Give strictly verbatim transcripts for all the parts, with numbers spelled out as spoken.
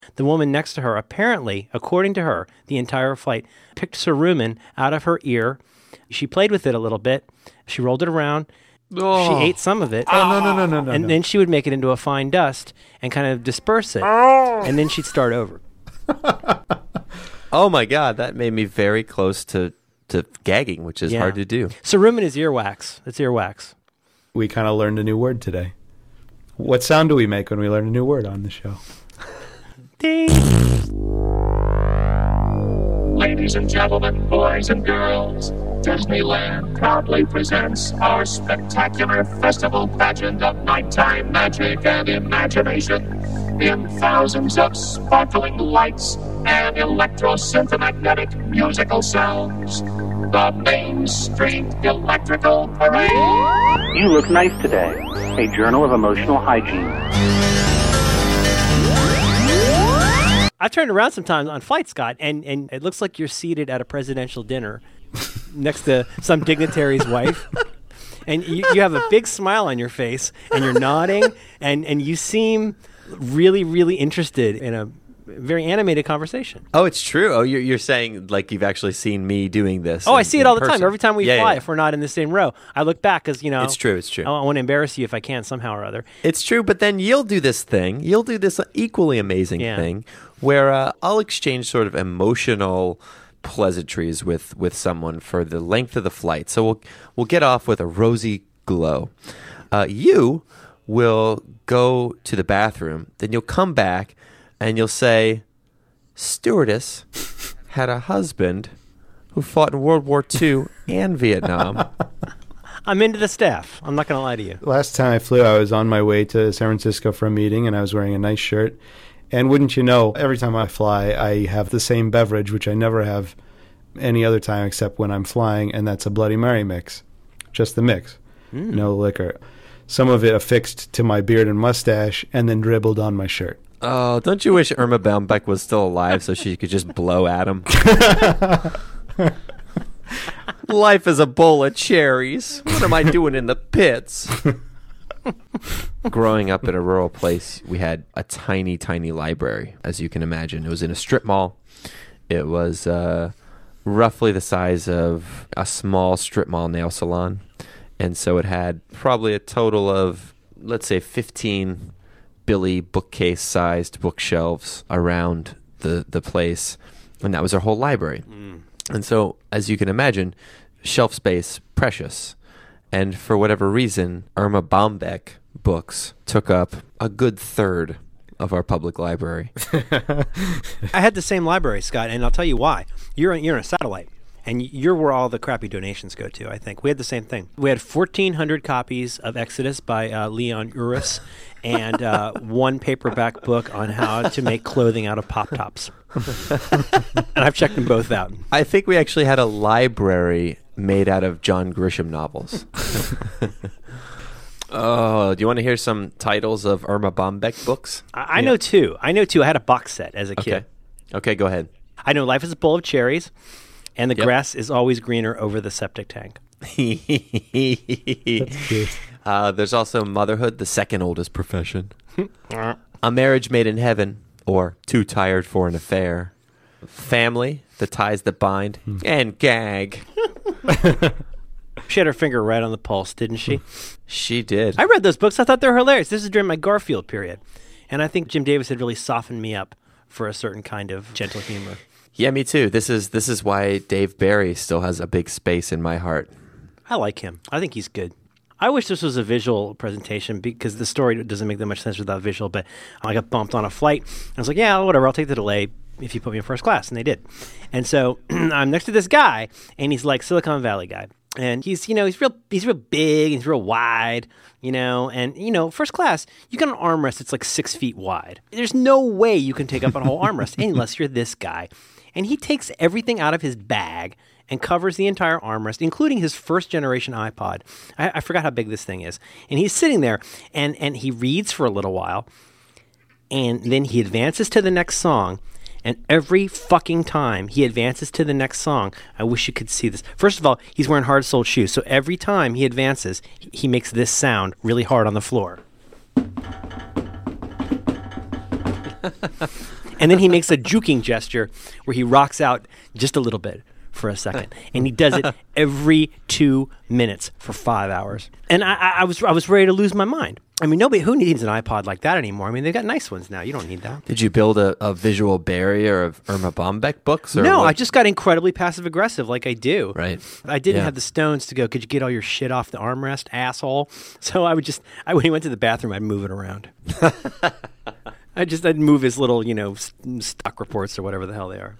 The woman next to her, apparently, according to her, the entire flight, picked cerumen out of her ear. She played with it a little bit. She rolled it around. Oh. She ate some of it. Oh, no, no, no, no, no. And no. then she would make it into a fine dust and kind of disperse it. Oh. And then she'd start over. Oh, my God. That made me very close to, to gagging, which is Yeah. hard to do. Cerumen is earwax. It's earwax. We kind of learned a new word today. What sound do we make when we learn a new word on the show? Ding. Ladies and gentlemen, boys and girls, Disneyland proudly presents our spectacular festival pageant of nighttime magic and imagination in thousands of sparkling lights and electro-synthomagnetic musical sounds. The Main Street Electrical Parade. You look nice today. A journal of emotional hygiene. I turned around sometimes on flight, Scott, and, and it looks like you're seated at a presidential dinner next to some dignitary's wife. And you, you have a big smile on your face, and you're nodding, and, and you seem really, really interested in a very animated conversation. Oh, it's true. Oh, you're, you're saying like you've actually seen me doing this. Oh, in, I see in it all the person. time. Every time we Yeah, fly, yeah. if we're not in the same row, I look back because, you know. It's true, it's true. I, I want to embarrass you if I can somehow or other. It's true, but then you'll do this thing. You'll do this equally amazing Yeah. thing where uh, I'll exchange sort of emotional pleasantries with, with someone for the length of the flight. So we'll we'll get off with a rosy glow. Uh, you will go to the bathroom, then you'll come back and you'll say, "Stewardess had a husband who fought in World War Two and Vietnam." I'm into the staff. I'm not going to lie to you. Last time I flew, I was on my way to San Francisco for a meeting, and I was wearing a nice shirt. And wouldn't you know, every time I fly, I have the same beverage, which I never have any other time except when I'm flying, and that's a Bloody Mary mix. Just the mix. Mm. No liquor. Some of it affixed to my beard and mustache and then dribbled on my shirt. Oh, don't you wish Irma Baumbach was still alive so she could just blow at him? Life is a bowl of cherries. What am I doing in the pits? Growing up in a rural place, we had a tiny, tiny library, as you can imagine. It was in a strip mall. It was uh, roughly the size of a small strip mall nail salon. And so it had probably a total of, let's say, fifteen Billy bookcase-sized bookshelves around the, the place. And that was our whole library. Mm. And so, as you can imagine, shelf space, precious. And for whatever reason, Irma Baumbach books took up a good third of our public library. I had the same library, Scott, and I'll tell you why. You're you're in a satellite, and you're where all the crappy donations go to, I think. We had the same thing. We had fourteen hundred copies of Exodus by uh, Leon Uris and uh, one paperback book on how to make clothing out of Pop-Tops. And I've checked them both out. I think we actually had a library made out of John Grisham novels. Oh, do you want to hear some titles of Irma Baumbach books? I, I yeah. know two. I know two. I had a box set as a okay. kid. Okay, go ahead. I know Life is a Bowl of Cherries, and the yep. grass is always greener over the septic tank. That's cute. Uh, there's also Motherhood, the second oldest profession. A Marriage Made in Heaven, or Too Tired for an Affair. Family, The Ties That Bind, and Gag. She had her finger right on the pulse, didn't she? She did. I read those books. I thought they were hilarious. This is during my Garfield period. And I think Jim Davis had really softened me up for a certain kind of gentle humor. Yeah, me too. This is this is why Dave Barry still has a big space in my heart. I like him. I think he's good. I wish this was a visual presentation because the story doesn't make that much sense without visual, but I got bumped on a flight. I was like, yeah, whatever, I'll take the delay if you put me in first class, and they did. And so I'm next to this guy, and he's like Silicon Valley guy. And he's, you know, he's real, he's real big, he's real wide, you know, and, you know, first class, you got an armrest that's like six feet wide. There's no way you can take up a whole armrest unless you're this guy. And he takes everything out of his bag and covers the entire armrest, including his first generation iPod. I, I forgot how big this thing is. And he's sitting there, and, and he reads for a little while, and then he advances to the next song. And every fucking time he advances to the next song, I wish you could see this. First of all, he's wearing hard-soled shoes. So every time he advances, he makes this sound really hard on the floor. And then he makes a juking gesture where he rocks out just a little bit for a second, and he does it every two minutes for five hours. And I, I, I was I was ready to lose my mind. I mean, nobody who needs an iPod like that anymore. I mean, they've got nice ones now. You don't need that. Did you build a, a visual barrier of Irma Bombeck books? Or no, what? I just got incredibly passive aggressive, like I do. Right. I didn't Yeah. have the stones to go. Could you get all your shit off the armrest, asshole? So I would just, I when he went to the bathroom, I'd move it around. I just I'd move his little, you know, s- stock reports or whatever the hell they are.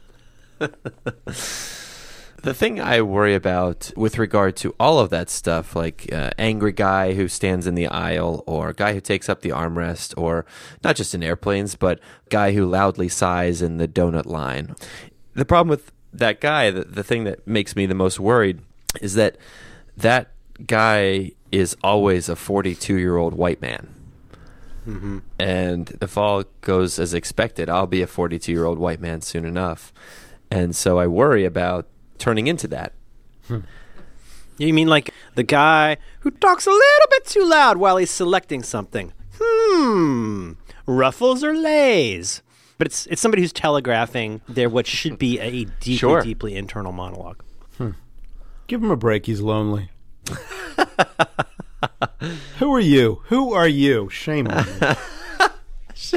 The thing I worry about with regard to all of that stuff, like uh, angry guy who stands in the aisle, or guy who takes up the armrest, or not just in airplanes, but guy who loudly sighs in the donut line. The problem with that guy, the, the thing that makes me the most worried, is that that guy is always a forty-two-year-old white man. Mm-hmm. And if all goes as expected, I'll be a forty-two-year-old white man soon enough. And so I worry about turning into that. You mean like the guy who talks a little bit too loud while he's selecting something? Hmm, Ruffles or Lays? But it's it's somebody who's telegraphing their what should be a deeply, Sure. deeply internal monologue. Give him a break. He's lonely. Who are you? Who are you? Shame on you.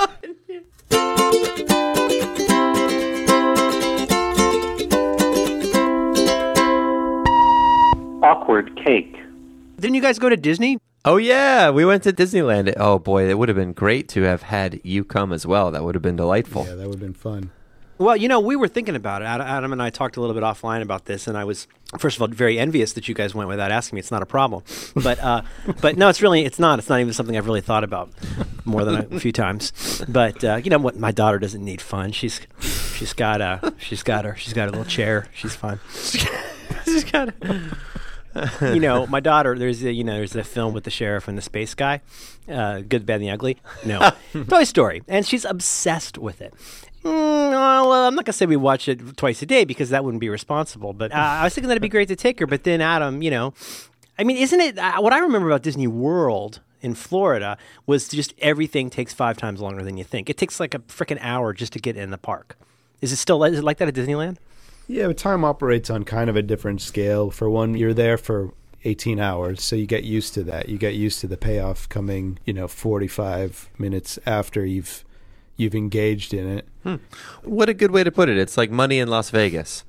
Awkward cake. Didn't you guys go to Disney? Oh, yeah, we went to Disneyland. Oh, boy, it would have been great to have had you come as well. That would have been delightful. Yeah, that would have been fun. Well, you know, we were thinking about it. Ad- Adam and I talked a little bit offline about this, and I was, first of all, very envious that you guys went without asking me. It's not a problem. But uh, but no, it's really, it's not. It's not even something I've really thought about more than a few times. But, uh, you know what? My daughter doesn't need fun. She's she's got a, she's got her, she's got a little chair. She's fine. She's got a, you know, my daughter, there's a, you know, there's a film with the sheriff and the space guy, uh, Good, Bad, and the Ugly. No, Toy Story. And she's obsessed with it. Mm, well, uh, I'm not going to say we watch it twice a day because that wouldn't be responsible. But uh, I was thinking that'd be great to take her. But then Adam, you know, I mean, isn't it, uh, what I remember about Disney World in Florida was just everything takes five times longer than you think. It takes like a freaking hour just to get in the park. Is it still, is it like that at Disneyland? Yeah, but time operates on kind of a different scale. For one, you're there for eighteen hours, so you get used to that. You get used to the payoff coming, you know, forty-five minutes after you've you've engaged in it. Hmm. What a good way to put it. It's like money in Las Vegas.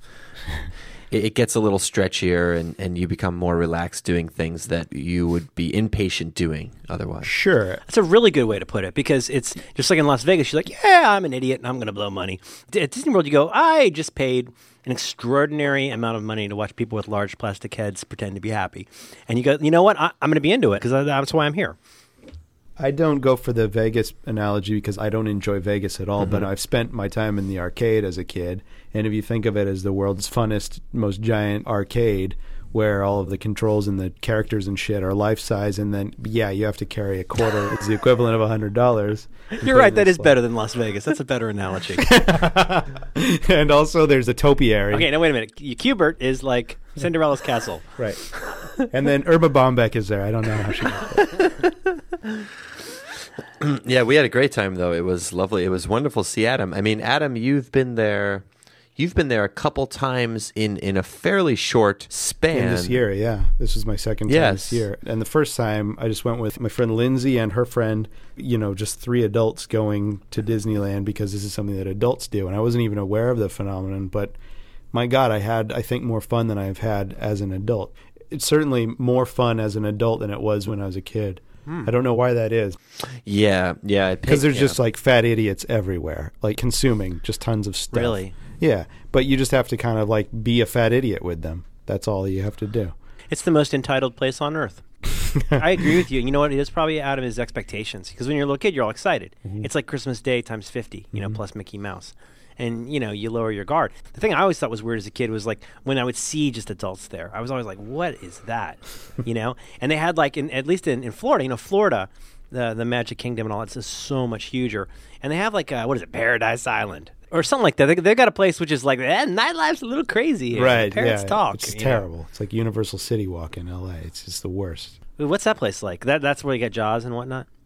it, it gets a little stretchier, and, and you become more relaxed doing things that you would be impatient doing otherwise. Sure. That's a really good way to put it because it's just like in Las Vegas. You're like, yeah, I'm an idiot and I'm going to blow money. D- At Disney World, you go, I just paid an extraordinary amount of money to watch people with large plastic heads pretend to be happy. And you go, you know what? I- I'm going to be into it because that's why I'm here. I don't go for the Vegas analogy because I don't enjoy Vegas at all, Mm-hmm. but I've spent my time in the arcade as a kid. And if you think of it as the world's funnest, most giant arcade, where all of the controls and the characters and shit are life size, and then, yeah, you have to carry a quarter. It's the equivalent of one hundred dollars. You're right. That is better than Las Vegas. That's a better analogy. And also there's a topiary. Okay, now wait a minute. Q-Bert is like Cinderella's castle. Right. And then Irma Bombeck is there. I don't know how she got there. Yeah, we had a great time, though. It was lovely. It was wonderful to see Adam. I mean, Adam, you've been there... You've been there a couple times in, in a fairly short span. In this year, yeah. This was my second time Yes. this year. And the first time, I just went with my friend Lindsay and her friend, you know, just three adults going to Disneyland because this is something that adults do. And I wasn't even aware of the phenomenon. But my God, I had, I think, more fun than I've had as an adult. It's certainly more fun as an adult than it was when I was a kid. I don't know why that is. Yeah, yeah. it Because picked- there's yeah. just like fat idiots everywhere, like consuming just tons of stuff. Really? Yeah. But you just have to kind of like be a fat idiot with them. That's all you have to do. It's the most entitled place on earth. I agree with you. You know what? It is probably out of his expectations. Because when you're a little kid, you're all excited. Mm-hmm. It's like Christmas Day times fifty, you know, plus Mickey Mouse. And, you know, you lower your guard. The thing I always thought was weird as a kid was, like, when I would see just adults there, I was always like, what is that? You know? And they had, like, in, at least in, in Florida, you know, Florida, the the Magic Kingdom and all that's just so much huger. And they have, like, uh, what is it, Paradise Island? Or something like that. They, they've got a place which is like, eh, nightlife's a little crazy here. Right. Parrots yeah. talk. It's you know? terrible. It's like Universal City Walk in L A. It's just the worst. What's that place like? That That's where you get Jaws and whatnot?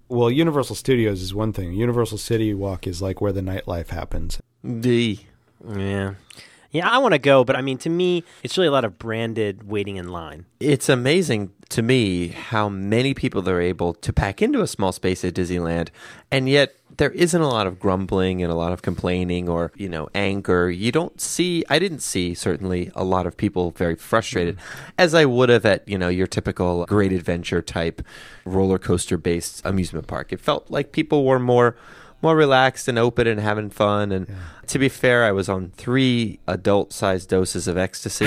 Well, Universal Studios is one thing. Universal City Walk is like where the nightlife happens. The Yeah. Yeah, I want to go, but I mean, to me, it's really a lot of branded waiting in line. It's amazing to me how many people they're able to pack into a small space at Disneyland, and yet there isn't a lot of grumbling and a lot of complaining or, you know, anger. You don't see, I didn't see certainly a lot of people very frustrated, as I would have at, you know, your typical Great Adventure type roller coaster based amusement park. It felt like people were more more relaxed and open and having fun. And yeah. to be fair, I was on three adult-sized doses of ecstasy.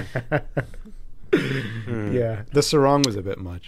mm. Yeah, the sarong was a bit much.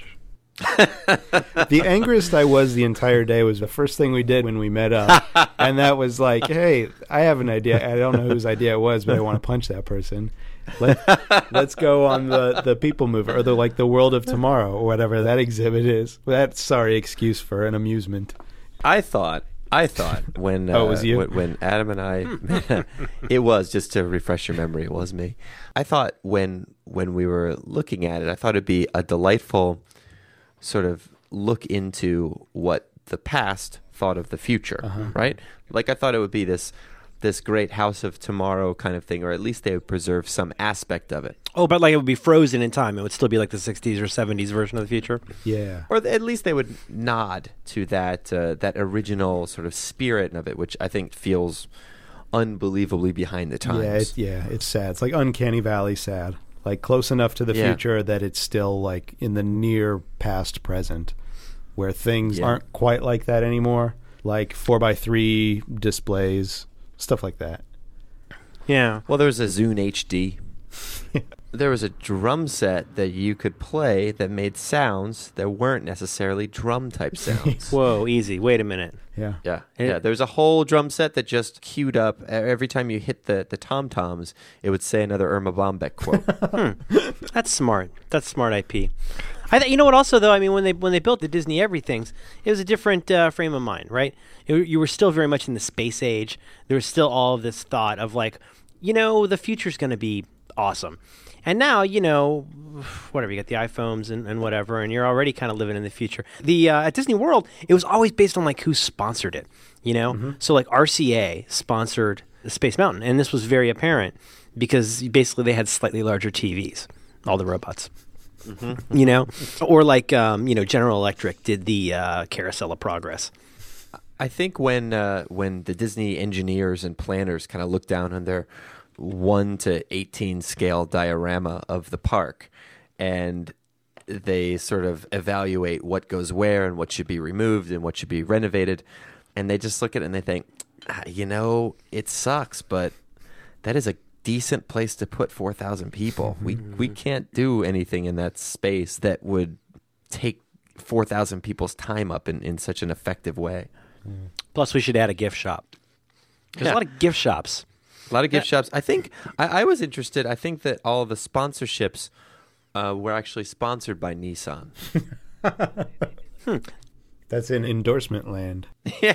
The angriest I was the entire day was the first thing we did when we met up. And that was like, hey, I have an idea. I don't know whose idea it was, but I want to punch that person. Let, let's go on the, the People Mover, or the like the World of Tomorrow, or whatever that exhibit is. That's sorry excuse for an amusement. I thought... I thought when uh, oh, it was you? when, when Adam and I, it was, just to refresh your memory, it was me. I thought when when we were looking at it, I thought it'd be a delightful sort of look into what the past thought of the future, uh-huh. right? Like I thought it would be this this great House of Tomorrow kind of thing, or at least they would preserve some aspect of it. Oh, but like it would be frozen in time. It would still be like the sixties or seventies version of the future. Yeah. Or th- at least they would nod to that uh, that original sort of spirit of it, which I think feels unbelievably behind the times. Yeah, it, yeah, it's sad. It's like Uncanny Valley sad. Like close enough to the yeah. future that it's still like in the near past present, where things yeah. aren't quite like that anymore. Like four by three displays, stuff like that. Yeah. Well, there was a Zune H D. There was a drum set that you could play that made sounds that weren't necessarily drum type sounds. Whoa, easy. Wait a minute. Yeah. Yeah. It, yeah. There's a whole drum set that just queued up. Every time you hit the, the tom-toms, it would say another Irma Bombeck quote. hmm. That's smart. That's smart I P. I th- you know what? Also, though, I mean, when they when they built the Disney Everythings, it was a different uh, frame of mind, right? It, you were still very much in the space age. There was still all of this thought of like, you know, the future's going to be awesome. And now, you know, whatever, you got the iPhones and, and whatever, and you're already kind of living in the future. The uh, at Disney World, it was always based on like who sponsored it, you know? Mm-hmm. So like R C A sponsored Space Mountain, and this was very apparent because basically they had slightly larger T Vs, all the robots. Mm-hmm. You know? Or like, um, you know, General Electric did the uh, Carousel of Progress. I think when uh, when the Disney engineers and planners kind of look down on their one to eighteen scale diorama of the park, and they sort of evaluate what goes where and what should be removed and what should be renovated, and they just look at it and they think, ah, you know, it sucks, but that is a decent place to put four thousand people. We we can't do anything in that space that would take four thousand people's time up in, in such an effective way. Plus, we should add a gift shop. There's Yeah. a lot of gift shops. A lot of gift shops. I think I, I was interested. I think that all of the sponsorships uh, were actually sponsored by Nissan. hmm. That's in endorsement land. Yeah.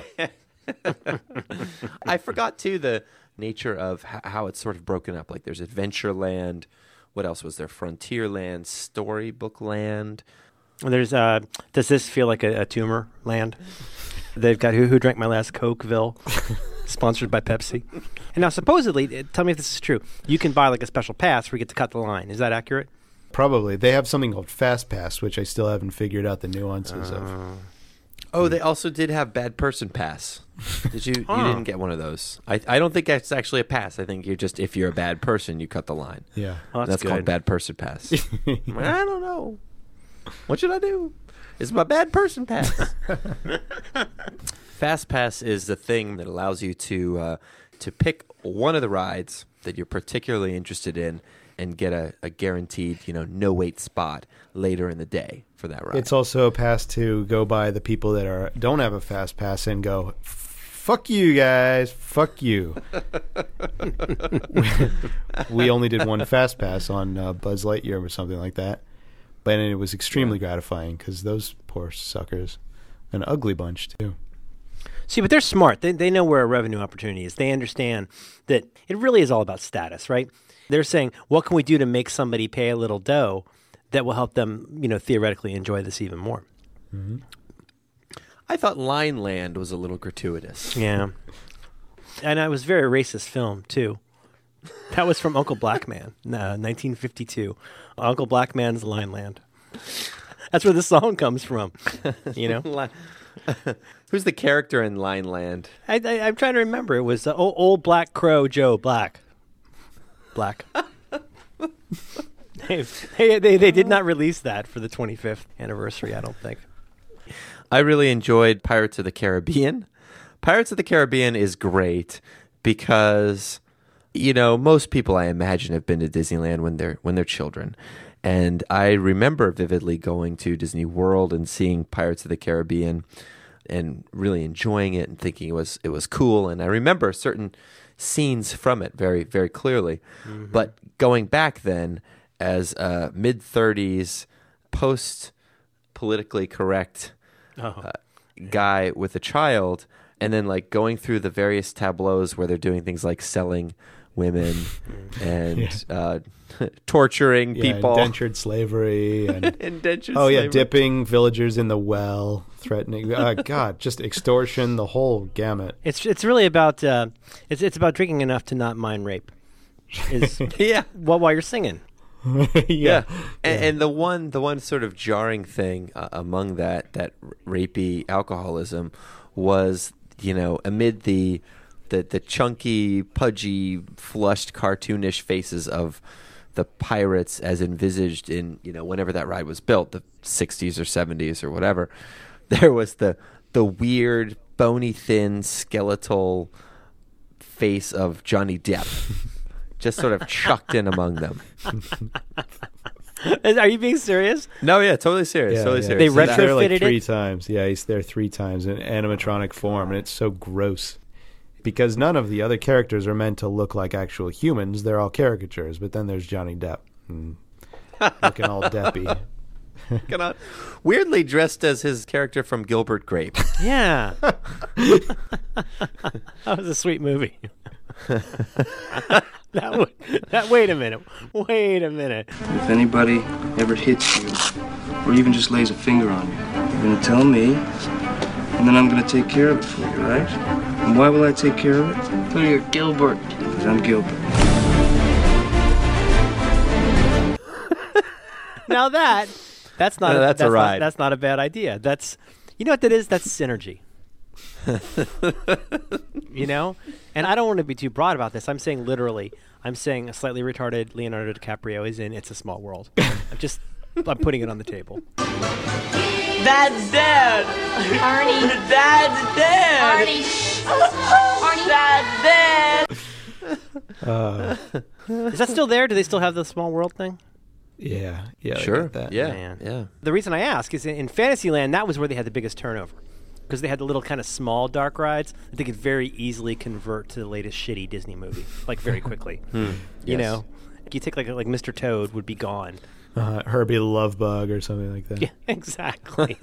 I forgot too the nature of h- how it's sort of broken up. Like there's Adventureland. What else was there? Frontierland, Storybook Land. There's uh, does this feel like a, a tumor land? They've got Who Who Drank My Last Cokeville, sponsored by Pepsi. And now, supposedly, tell me if this is true, you can buy like a special pass where you get to cut the line. Is that accurate? Probably. They have something called Fast Pass, which I still haven't figured out the nuances uh, of. Oh, they also did have Bad Person Pass. Did you? oh. You didn't get one of those. I I don't think that's actually a pass. I think you're just, if you're a bad person, you cut the line. Yeah. Well, that's that's good. called Bad Person Pass. I don't know. What should I do? It's my Bad Person Pass. Fast Pass is the thing that allows you to uh, to pick one of the rides that you're particularly interested in and get a, a guaranteed, you know, no wait spot later in the day for that ride. It's also a pass to go by the people that are don't have a Fast Pass and go, fuck you guys, fuck you. We only did one Fast Pass on uh, Buzz Lightyear or something like that. But it was extremely yeah. gratifying because those poor suckers, an ugly bunch too. See, but they're smart. They they know where a revenue opportunity is. They understand that it really is all about status, right? They're saying, what can we do to make somebody pay a little dough that will help them, you know, theoretically enjoy this even more? Mm-hmm. I thought Line Land was a little gratuitous. Yeah. And it was a very racist film, too. That was from Uncle Black Man, uh, nineteen fifty-two. Uncle Black Man's Line Land. That's where the song comes from, you know? Li- Who's the character in Line Land? I, I, I'm trying to remember. It was uh, old, old Black Crow Joe Black. Black. they, they, they, they did not release that for the twenty-fifth anniversary, I don't think. I really enjoyed Pirates of the Caribbean. Pirates of the Caribbean is great because, you know, most people I imagine have been to Disneyland when they're when they're children. And I remember vividly going to Disney World and seeing Pirates of the Caribbean and really enjoying it and thinking it was it was cool. And I remember certain scenes from it very, very clearly. Mm-hmm. But going back then as a mid-thirties, post-politically correct oh. uh, guy with a child, and then like going through the various tableaus where they're doing things like selling women and yeah. uh, torturing yeah, people, indentured slavery, and indentured. Oh slavery. yeah, dipping villagers in the well, threatening. Uh, God, just extortion, the whole gamut. It's it's really about uh, it's it's about drinking enough to not mind rape. Is yeah, well, while you're singing. yeah, yeah. And, and the one the one sort of jarring thing uh, among that that rapey alcoholism was, you know, amid the the the chunky, pudgy, flushed, cartoonish faces of the pirates as envisaged in, you know, whenever that ride was built, the sixties or seventies or whatever, there was the the weird, bony, thin, skeletal face of Johnny Depp. Just sort of chucked in among them. Are you being serious? No, yeah, totally serious. Yeah, totally yeah. serious. They He's there like retrofitted three it? times. Yeah, he's there three times in animatronic form, and it's so gross. Because none of the other characters are meant to look like actual humans. They're all caricatures. But then there's Johnny Depp. And looking all deppy. Weirdly dressed as his character from Gilbert Grape. Yeah. That was a sweet movie. that, would, that Wait a minute. Wait a minute. If anybody ever hits you, or even just lays a finger on you, you're going to tell me, and then I'm going to take care of it for you, right? And why will I take care of it? Oh, you're Gilbert. Because I'm Gilbert. Now that, that's not No, a, that's a that's ride. Not, that's not a bad idea. That's, you know what that is? That's synergy. You know? And I don't want to be too broad about this. I'm saying literally. I'm saying a slightly retarded Leonardo DiCaprio is in It's a Small World. I'm just, I'm putting it on the table. Dad's dead. Arnie. Dad's dead. Arnie. Arnie. Dad's dead. Uh, Is that still there? Do they still have the Small World thing? yeah, yeah. I Sure. get that. Yeah. Man. Yeah. The reason I ask is in, in Fantasyland, that was where they had the biggest turnover. Because they had the little kind of small dark rides that they could very easily convert to the latest shitty Disney movie, like very quickly. Hmm. You Yes. know? You take like like Mister Toad would be gone. Uh, Herbie the Love Bug or something like that. Yeah, exactly.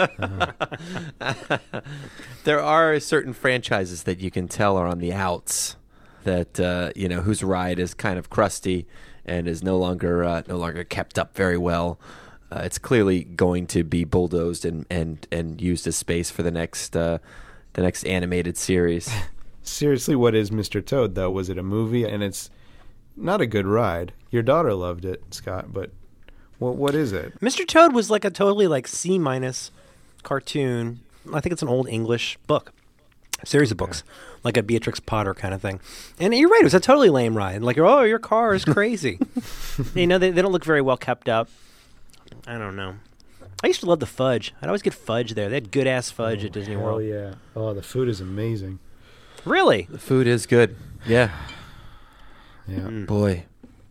There are certain franchises that you can tell are on the outs, that uh, you know, whose ride is kind of crusty and is no longer uh, no longer kept up very well. Uh, it's clearly going to be bulldozed and, and, and used as space for the next uh, the next animated series. Seriously, what is Mister Toad, though? Was it a movie? And it's not a good ride. Your daughter loved it, Scott, but what what is it? Mister Toad was like a totally like C minus cartoon. I think it's an old English book, a series of books, like a Beatrix Potter kind of thing. And you're right, it was a totally lame ride. Like, oh, your car is crazy. You know, they, they don't look very well kept up. I don't know. I used to love the fudge. I'd always get fudge there. They had good ass fudge oh, at Disney hell World. yeah. Oh, the food is amazing. Really? The food is good. Yeah. Yeah. Mm. Boy.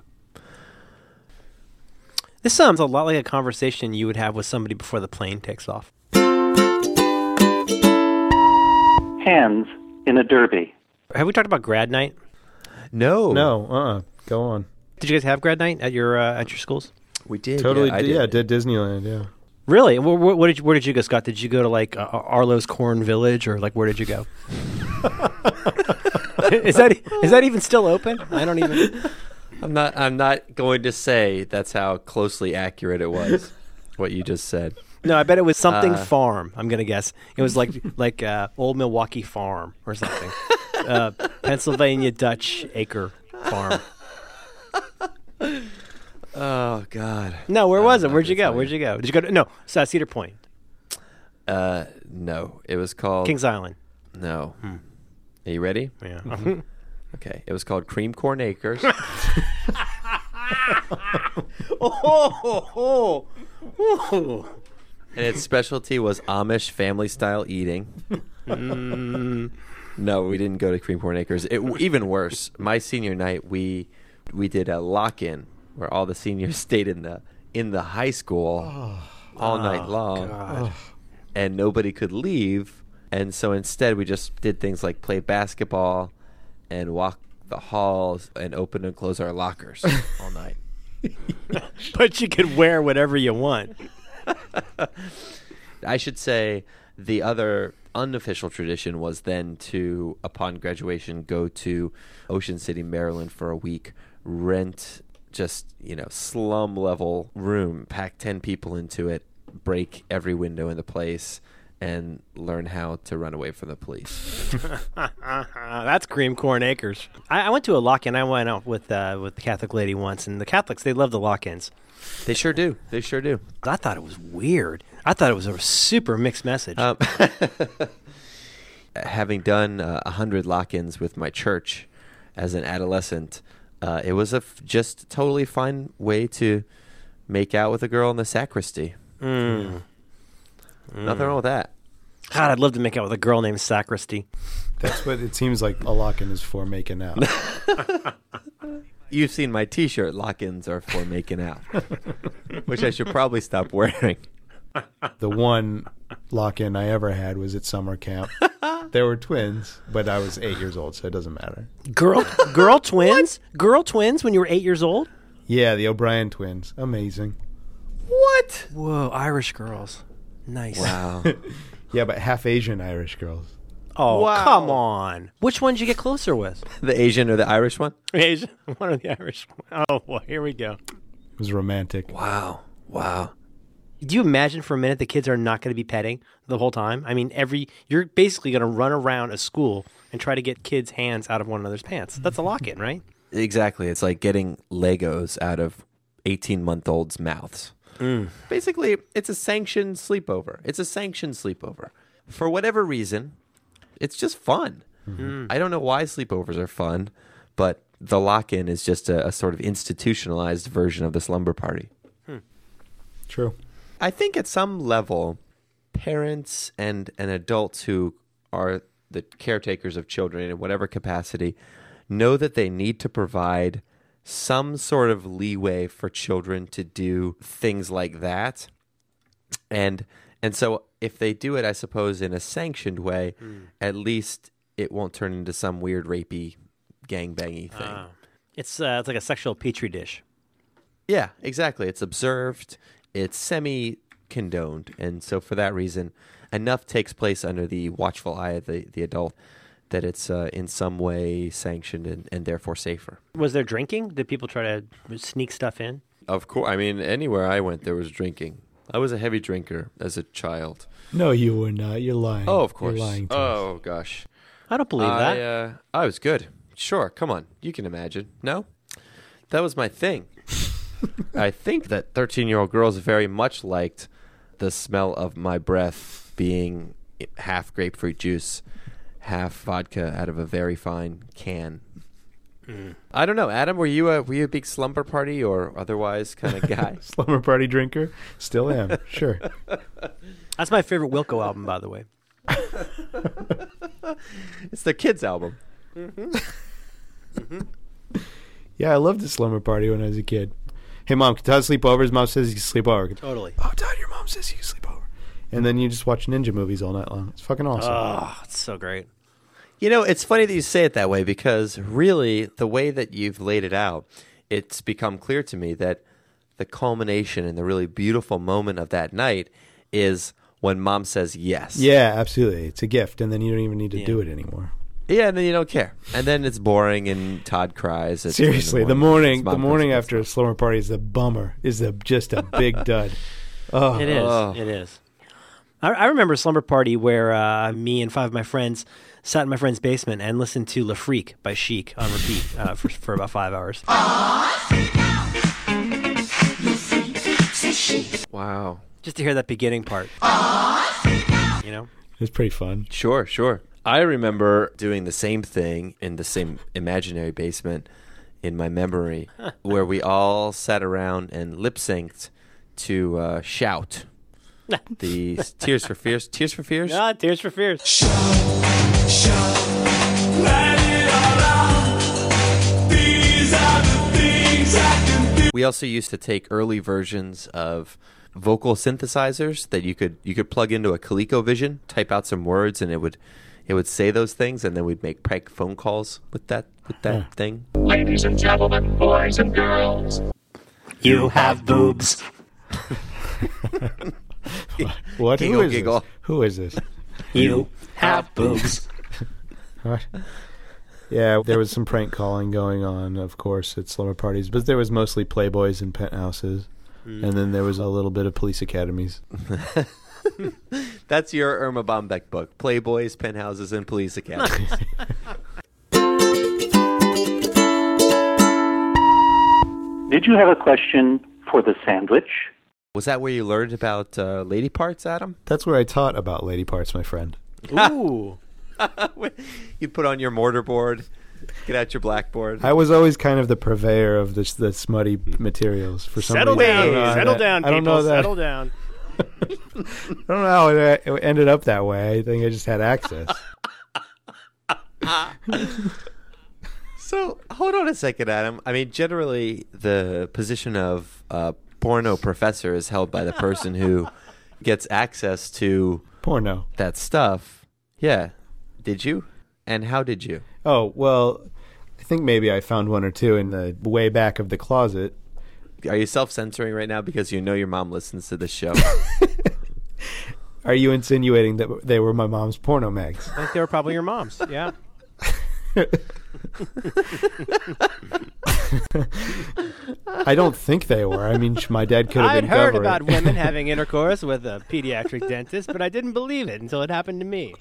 This sounds a lot like a conversation you would have with somebody before the plane takes off. Hands in a derby. Have we talked about grad night? No. No, uh-uh. Go on. Did you guys have grad night at your uh, at your schools? We did. Totally, yeah, I did, yeah, did Disneyland, yeah. Really? Where, where, where did you, where did you go, Scott? Did you go to like uh, Arlo's Corn Village, or like where did you go? is that is that even still open? I don't even. I'm not I'm not going to say that's how closely accurate it was, what you just said. No, I bet it was something Uh, farm. I'm gonna guess it was like like uh, Old Milwaukee Farm or something. uh, Pennsylvania Dutch Acre Farm. Oh God. No, where I'm was it? not Where'd you gonna go? tell Where'd you go? Did you go to no uh, Cedar Point, Uh, no, it was called Kings Island? No. Are you ready? Yeah. Okay, it was called Cream Corn Acres. oh, oh, oh. And its specialty was Amish family style eating. No, we didn't go to Cream Corn Acres. It, even worse, my senior night, we we did a lock-in where all the seniors stayed in the in the high school all night long, God. and nobody could leave. And so instead, we just did things like play basketball and walk the halls and open and close our lockers all night. But you could wear whatever you want. I should say the other unofficial tradition was then to, upon graduation, go to Ocean City, Maryland for a week, rent just, you know, slum level room, pack ten people into it, break every window in the place, and learn how to run away from the police. That's Cream Corn Acres. I, I went to a lock-in. I went out with uh, with the Catholic lady once, and the Catholics, they love the lock-ins. They sure do. They sure do. I thought it was weird. I thought it was a super mixed message. Um, having done uh, a hundred lock-ins with my church as an adolescent, uh, it was a f- just totally fine way to make out with a girl in the sacristy. Mm. Nothing wrong with that. God, I'd love to make out with a girl named Sacristy. That's what it seems like a lock-in is for, making out. You've seen my T-shirt. Lock-ins are for making out, which I should probably stop wearing. The one lock-in I ever had was at summer camp. There were twins, but I was eight years old, so it doesn't matter. Girl, girl twins, girl twins when you were eight years old. Yeah, the O'Brien twins. Amazing. What? Whoa, Irish girls, nice. Wow. Yeah, but half Asian Irish girls. Oh, Wow. come on. Which one did you get closer with? The Asian or the Irish one? Asian, one of the Irish. Oh boy, here we go. It was romantic. Wow. Wow. Do you imagine for a minute the kids are not going to be petting the whole time? I mean, every you're basically going to run around a school and try to get kids' hands out of one another's pants. That's a lock-in, right? Exactly. It's like getting Legos out of eighteen-month-olds' mouths. Mm. Basically, it's a sanctioned sleepover. It's a sanctioned sleepover. For whatever reason, it's just fun. Mm. I don't know why sleepovers are fun, but the lock-in is just a, a sort of institutionalized version of the slumber party. True. I think at some level, parents and, and adults who are the caretakers of children in whatever capacity know that they need to provide some sort of leeway for children to do things like that. And and so if they do it, I suppose, in a sanctioned way, Mm. at least it won't turn into some weird rapey, gangbangy thing. Ah. It's uh, it's like a sexual petri dish. Yeah, exactly. It's observed. It's semi-condoned. And so for that reason, enough takes place under the watchful eye of the, the adult that it's uh, in some way sanctioned and, and therefore safer. Was there drinking? Did people try to sneak stuff in? Of course. I mean, anywhere I went, there was drinking. I was a heavy drinker as a child. No, you were not. You're lying. Oh, of course. You're lying to us. Oh, gosh. I don't believe I, that. Uh, I was good. Sure. Come on. You can imagine. No? That was my thing. I think that thirteen-year-old girls very much liked the smell of my breath being half grapefruit juice, half vodka out of a very fine can. Mm. I don't know, Adam. Were you a were you a big slumber party or otherwise kind of guy? Slumber party drinker? Still am. Sure. That's my favorite Wilco album, by the way. It's the kids' album. Mm-hmm. Mm-hmm. Yeah, I loved the slumber party when I was a kid. Hey, Mom, can Todd sleep over? His mom says he can sleep over. Totally. Oh, Todd, your mom says you can sleep over. And then you just watch ninja movies all night long. It's fucking awesome. Oh, it's so great. You know, it's funny that you say it that way because really the way that you've laid it out, it's become clear to me that the culmination and the really beautiful moment of that night is when Mom says yes. Yeah, absolutely. It's a gift, and then you don't even need to Yeah. do it anymore. Yeah, and then you don't care. And then it's boring and Todd cries. At Seriously, two in the morning, His the mom morning comes after a and slumber party is a bummer. Is a just a big dud. Oh, It is. Oh. It is. I, I remember a slumber party where uh, me and five of my friends sat in my friend's basement and listened to Le Freak by Chic on repeat uh, for, for about five hours. Wow. Just to hear that beginning part. You know? It's pretty fun. Sure, sure. I remember doing the same thing in the same imaginary basement in my memory where we all sat around and lip synced to uh, Shout. The Tears for Fears. Tears for Fears? Ah, Tears for Fears. We also used to take early versions of vocal synthesizers that you could you could plug into a ColecoVision, type out some words, and it would it would say those things, and then we'd make prank phone calls with that with that Huh. thing. Ladies and gentlemen, boys and girls, You have boobs. What? Giggle, Who is giggle. this? Who is this? You have boobs. What? Yeah, there was some prank calling going on, of course, at slumber parties, but there was mostly Playboys and penthouses, and then there was a little bit of police academies. That's your Irma Bombeck book: Playboys, Penthouses, and Police Academies. Did you have a question for the sandwich? Was that where you learned about uh, lady parts, Adam? That's where I taught about lady parts, my friend. Ooh. You'd put on your mortar board, get out your blackboard. I was always kind of the purveyor of the, the smutty materials. For some Settle reason. I down. don't know how Settle that- down, I don't people. know that. Settle down. I don't know how it, it ended up that way. I think I just had access. So, hold on a second, Adam. I mean, generally, the position of uh, porno professor is held by the person who gets access to Porno. that stuff. Yeah. Did you? And how did you? Oh, well, I think maybe I found one or two in the way back of the closet. Are you self-censoring right now because you know your mom listens to this show? Are you insinuating that they were my mom's porno mags? I think they were probably your mom's. Yeah. I don't think they were. I mean, sh- my dad could have I'd been heard covering. about women having intercourse with a pediatric dentist, but I didn't believe it until it happened to me.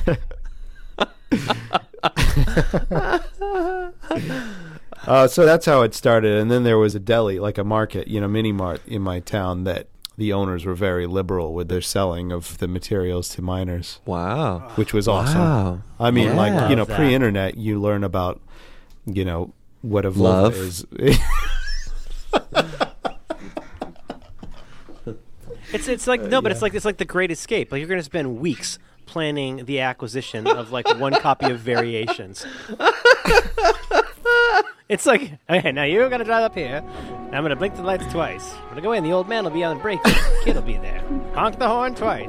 Uh, so that's how it started. And then there was a deli, like a market, you know, mini mart in my town that the owners were very liberal with their selling of the materials to minors, Wow. which was awesome. Wow. I mean, Yeah. like, you know, Love that. pre-internet, you learn about, you know, what a Love. vulva is. It's it's like no, but it's like it's like the Great Escape. Like you're going to spend weeks planning the acquisition of like one copy of Variations. It's like, okay, now you're going to drive up here. And I'm going to blink the lights twice. I'm going to go in. The old man will be on the brake. The kid will be there. Honk the horn twice.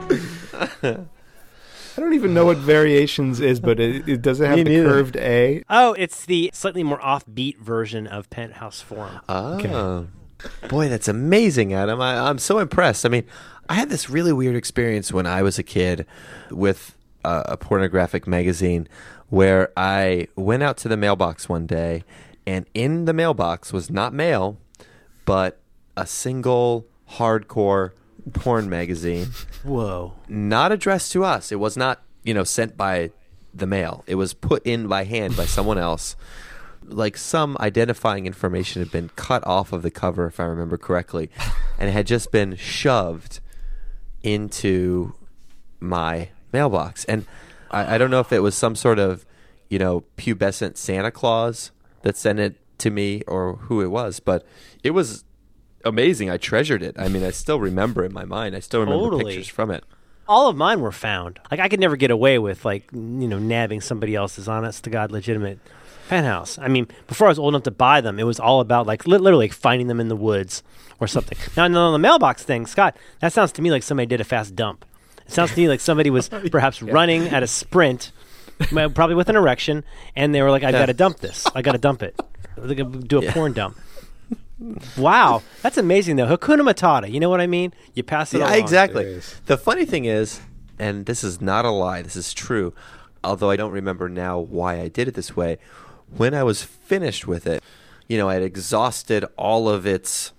I don't even know what Variations is, but it, it does it have Me the neither. curved A? Oh, it's the slightly more offbeat version of Penthouse Forum. Oh. Boy, that's amazing, Adam. I, I'm so impressed. I mean, I had this really weird experience when I was a kid with a, a pornographic magazine where I went out to the mailbox one day, and in the mailbox was not mail, but a single hardcore porn magazine, Whoa. not addressed to us. It was not, you know, sent by the mail. It was put in by hand by someone else. Like some identifying information had been cut off of the cover, if I remember correctly, and it had just been shoved into my mailbox. And I, I don't know if it was some sort of, you know, pubescent Santa Claus that sent it to me or who it was, but it was amazing. I treasured it. I mean, I still remember in my mind. I still remember Totally. pictures from it. All of mine were found. Like I could never get away with like you know nabbing somebody else's honest to God legitimate penthouse. I mean, before I was old enough to buy them, it was all about like li- literally like, finding them in the woods or something. Now, on the mailbox thing, Scott, that sounds to me like somebody did a fast dump. It sounds to me like somebody was perhaps running at a sprint, m- probably with an erection, and they were like, "I got to dump this. I got to dump it. They're gonna do a Yeah. porn dump." Wow, that's amazing though. Hakuna Matata. You know what I mean? You pass it Yeah, along. exactly. It is. The funny thing is, and this is not a lie, this is true, although I don't remember now why I did it this way. When I was finished with it, you know, I had exhausted all of its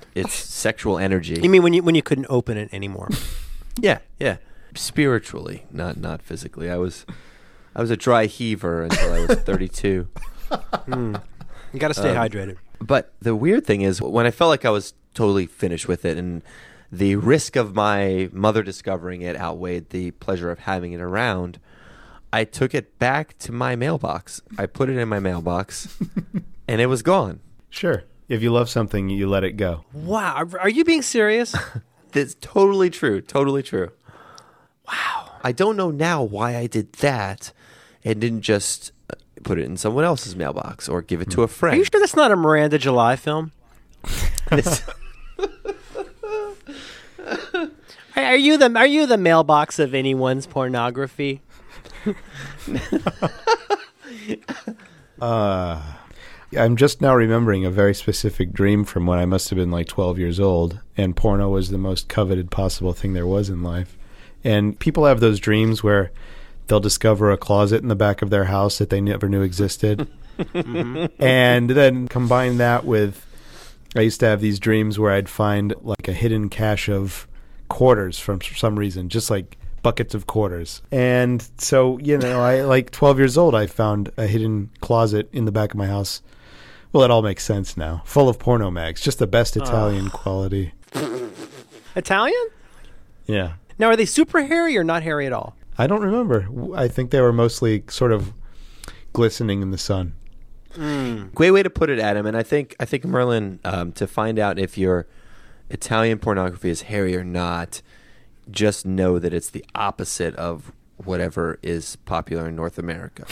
its sexual energy. You mean when you when you couldn't open it anymore? Yeah, yeah. Spiritually, not not physically. I was I was a dry heaver until I was thirty-two. Mm. You got to stay Um, hydrated. But the weird thing is, when I felt like I was totally finished with it, and the risk of my mother discovering it outweighed the pleasure of having it around, I took it back to my mailbox. I put it in my mailbox, and it was gone. Sure. If you love something, you let it go. Wow, are, are you being serious? That's totally true. Totally true. Wow. I don't know now why I did that and didn't just uh, put it in someone else's mailbox or give it to a friend. Are you sure that's not a Miranda July film? This- Are are you the Are you the mailbox of anyone's pornography? Uh, I'm just now remembering a very specific dream from when I must have been like twelve years old, and porno was the most coveted possible thing there was in life. And people have those dreams where they'll discover a closet in the back of their house that they never knew existed. Mm-hmm. And then combine that with, I used to have these dreams where I'd find like a hidden cache of quarters from some reason, just like buckets of quarters. And so, you know, I like twelve years old, I found a hidden closet in the back of my house. Well, it all makes sense now. Full of porno mags, just the best Italian Oh. quality. Italian? Yeah. Now, are they super hairy or not hairy at all? I don't remember. I think they were mostly sort of glistening in the sun. Mm. Great way to put it, Adam. And I think I think Merlin, um, to find out if your Italian pornography is hairy or not, just know that it's the opposite of whatever is popular in North America.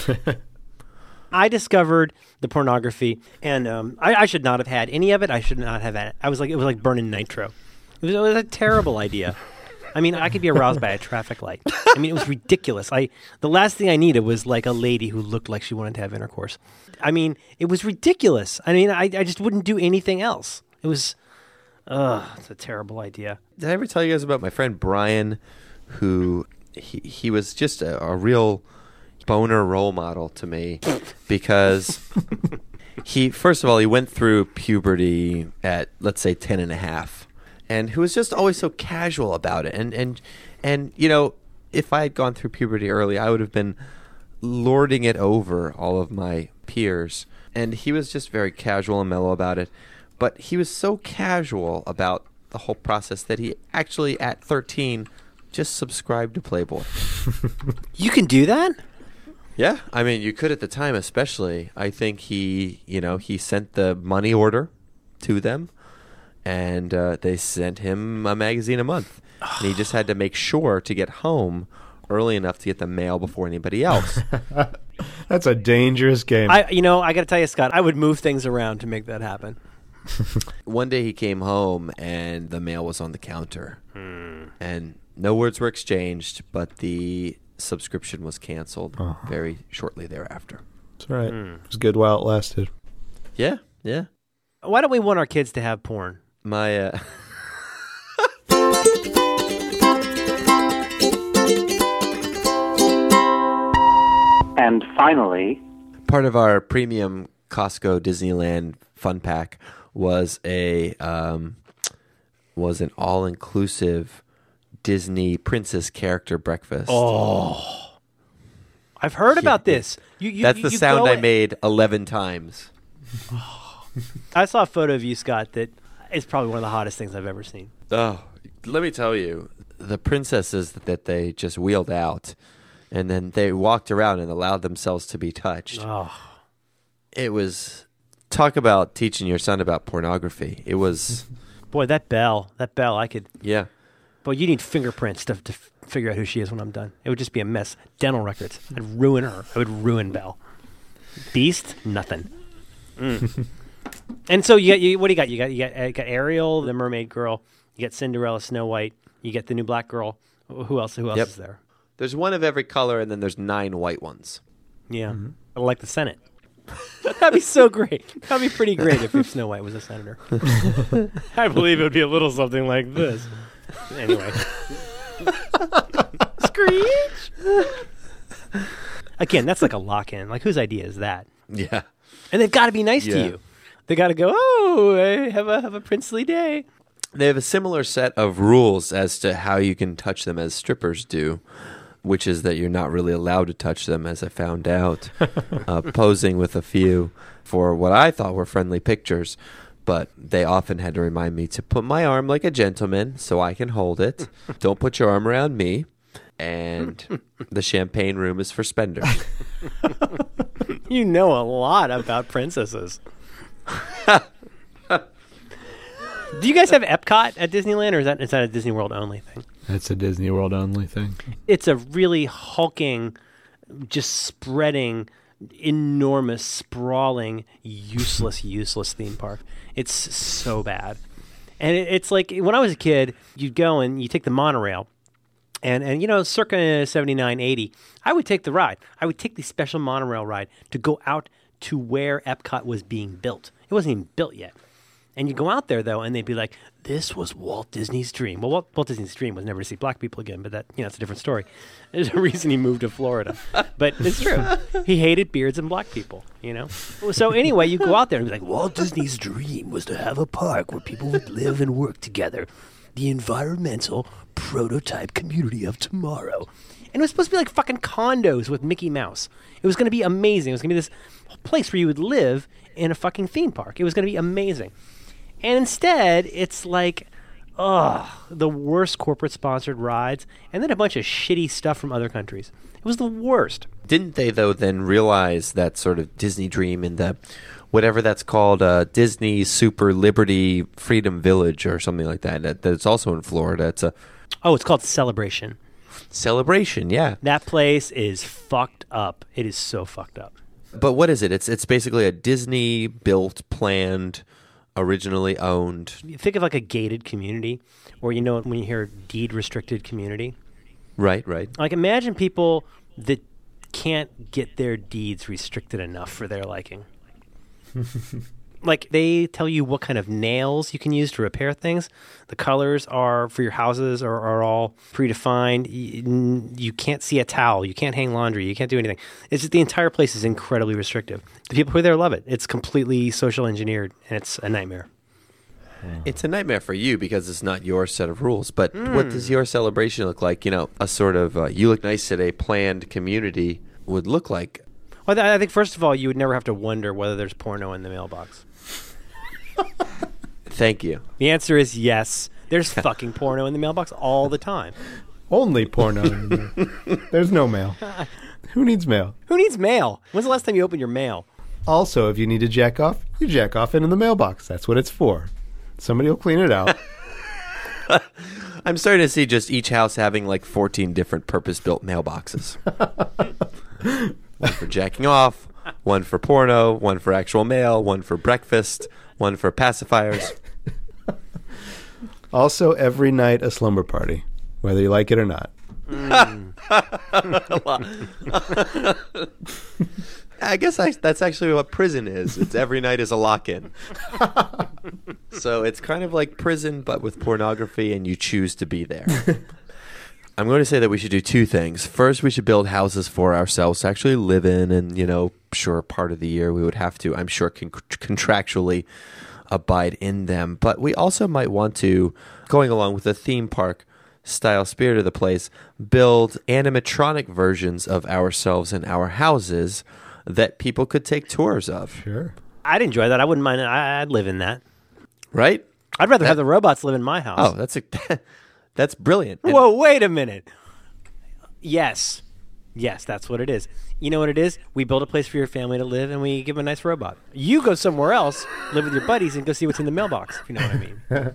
I discovered the pornography, and um, I, I should not have had any of it. I should not have had it. I was like, it was like burning nitro. It was, it was a terrible idea. I mean, I could be aroused by a traffic light. I mean, it was ridiculous. I the last thing I needed was like a lady who looked like she wanted to have intercourse. I mean, it was ridiculous. I mean, I, I just wouldn't do anything else. It was, ugh, it's a terrible idea. Did I ever tell you guys about my friend Brian, who he, he was just a, a real boner role model to me because he, first of all, he went through puberty at, let's say, ten and a half. And who was just always so casual about it. And, and, and you know, if I had gone through puberty early, I would have been lording it over all of my peers. And he was just very casual and mellow about it. But he was so casual about the whole process that he actually, at thirteen, just subscribed to Playboy. You can do that? Yeah. I mean, you could at the time, especially. I think he, you know, he sent the money order to them. And uh, they sent him a magazine a month. And he just had to make sure to get home early enough to get the mail before anybody else. That's a dangerous game. I, you know, I got to tell you, Scott, I would move things around to make that happen. One day he came home and the mail was on the counter. Hmm. And no words were exchanged, but the subscription was canceled Uh-huh. very shortly thereafter. That's right. Mm. It was good while it lasted. Yeah, yeah. Why don't we want our kids to have porn? My, uh... And finally, part of our premium Costco Disneyland fun pack was a um, was an all inclusive Disney princess character breakfast. Oh, I've heard Yeah. about this. You, you, That's you, the you sound go I in- made eleven times. I saw a photo of you, Scott, that is probably one of the hottest things I've ever seen. Oh, let me tell you, the princesses that they just wheeled out, and then they walked around and allowed themselves to be touched. Oh, It was talk about teaching your son about pornography. It was, boy, that Belle, that Belle, I could. yeah. Boy, you need fingerprints to, to f- figure out who she is when I'm done. It would just be a mess. Dental records. I'd ruin her. I would ruin Belle. Beast, nothing. Mm. And so you got you. What do you got? You got you got, uh, you got Ariel, the mermaid girl. You got Cinderella, Snow White. You get the new black girl. Wh- Who else? Who else Yep. is there? There's one of every color, and then there's nine white ones. Yeah, I like the Senate. That'd be so great. That'd be pretty great if, if Snow White was a senator. I believe it would be a little something like this. Anyway, Screech. Again, that's like a lock-in. Like, whose idea is that? Yeah. And they've got to be nice Yeah. to you. They got to go, oh, hey, have a have a princely day. They have a similar set of rules as to how you can touch them as strippers do, which is that you're not really allowed to touch them, as I found out, uh, posing with a few for what I thought were friendly pictures. But they often had to remind me to put my arm like a gentleman so I can hold it. Don't put your arm around me. And the champagne room is for spenders. You know a lot about princesses. Do you guys have Epcot at Disneyland, or is that, is that a Disney World only thing? That's a Disney World only thing. It's a really hulking, just spreading, enormous, sprawling, useless, useless theme park. It's so bad. And it, it's like, when I was a kid, you'd go and you take the monorail, and, and you know, circa seventy-nine, eighty, I would take the ride. I would take the special monorail ride to go out to where Epcot was being built. It wasn't even built yet. And you go out there, though, and they'd be like, this was Walt Disney's dream. Well, Walt, Walt Disney's dream was never to see black people again, but that, you know, it's a different story. There's a reason he moved to Florida. But it's true. He hated beards and black people, you know? So anyway, you go out there and be like, Walt Disney's dream was to have a park where people would live and work together. The environmental prototype community of tomorrow. And it was supposed to be like fucking condos with Mickey Mouse. It was going to be amazing. It was going to be this place where you would live in a fucking theme park. It was going to be amazing. And instead, it's like, ugh, the worst corporate-sponsored rides, and then a bunch of shitty stuff from other countries. It was the worst. Didn't they, though, then realize that sort of Disney dream in the, whatever that's called, uh, Disney Super Liberty Freedom Village or something like that, that, that's also in Florida. It's a Oh, it's called Celebration. Celebration, yeah. That place is fucked up. It is so fucked up. But what is it? It's it's basically a Disney-built, planned, originally owned. Think of like a gated community, or you know when you hear deed-restricted community. Right, right. Like imagine people that can't get their deeds restricted enough for their liking. Like they tell you what kind of nails you can use to repair things. The colors are for your houses are, are all predefined. You, you can't see a towel. You can't hang laundry. You can't do anything. It's just the entire place is incredibly restrictive. The people who are there love it. It's completely social engineered, and it's a nightmare. It's a nightmare for you because it's not your set of rules. But mm. what does your celebration look like? You know, a sort of uh, you look nice today planned community would look like. Well, I think first of all, you would never have to wonder whether there's porno in the mailbox. Thank you. The answer is yes. There's fucking porno in the mailbox all the time. Only porno in there. There's no mail. Who needs mail? Who needs mail? When's the last time you opened your mail? Also, if you need to jack off, you jack off into the mailbox. That's what it's for. Somebody will clean it out. I'm starting to see just each house having like fourteen different purpose-built mailboxes. One for jacking off, one for porno, one for actual mail, one for breakfast, one for pacifiers. Also, every night a slumber party, whether you like it or not. Mm. I guess I, that's actually what prison is. It's every night is a lock-in. So it's kind of like prison, but with pornography, and you choose to be there. I'm going to say that we should do two things. First, we should build houses for ourselves to actually live in, and, you know, sure, part of the year we would have to, I'm sure, con- contractually abide in them. But we also might want to, going along with the theme park style spirit of the place, build animatronic versions of ourselves and our houses that people could take tours of. Sure. I'd enjoy that. I wouldn't mind it. I, I'd live in that. Right? I'd rather that, have the robots live in my house. Oh, that's a, that's brilliant. And whoa, wait a minute. Yes. Yes, that's what it is. You know what it is? We build a place for your family to live, and we give them a nice robot. You go somewhere else, live with your buddies, and go see what's in the mailbox, if you know what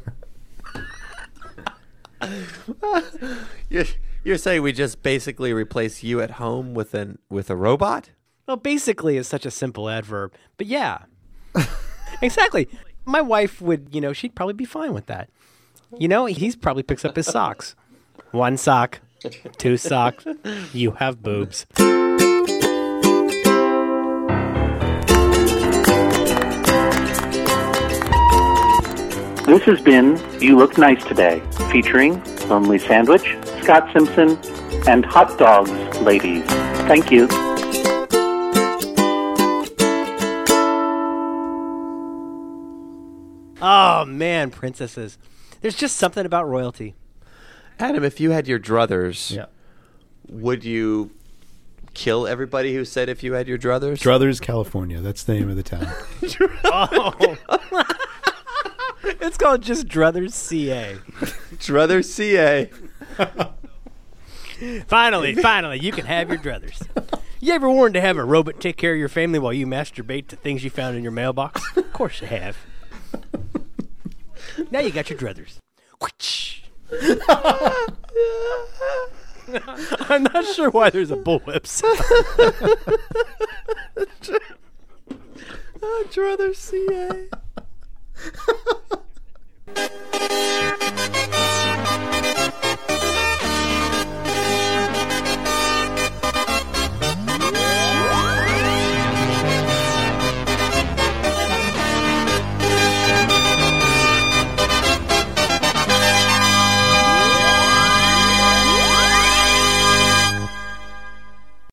I mean. you're, you're saying we just basically replace you at home with an with a robot? Well, basically is such a simple adverb. But yeah. Exactly. My wife would, you know, she'd probably be fine with that. You know, he's probably picks up his socks. One sock, two socks. You have boobs. This has been You Look Nice Today, featuring Lonely Sandwich, Scott Simpson, and Hot Dogs Ladies. Thank you. Oh, man, princesses. There's just something about royalty. Adam, if you had your druthers, Yeah. would you kill everybody who said if you had your druthers? Druthers, California. That's the name of the town. Oh. It's called just Druthers C A. Druthers C A. Finally, finally, you can have your druthers. You ever wanted to have a robot take care of your family while you masturbate to things you found in your mailbox? Of course you have. Now you got your druthers. I'm not sure why there's a bullwhip sound. Druthers C A.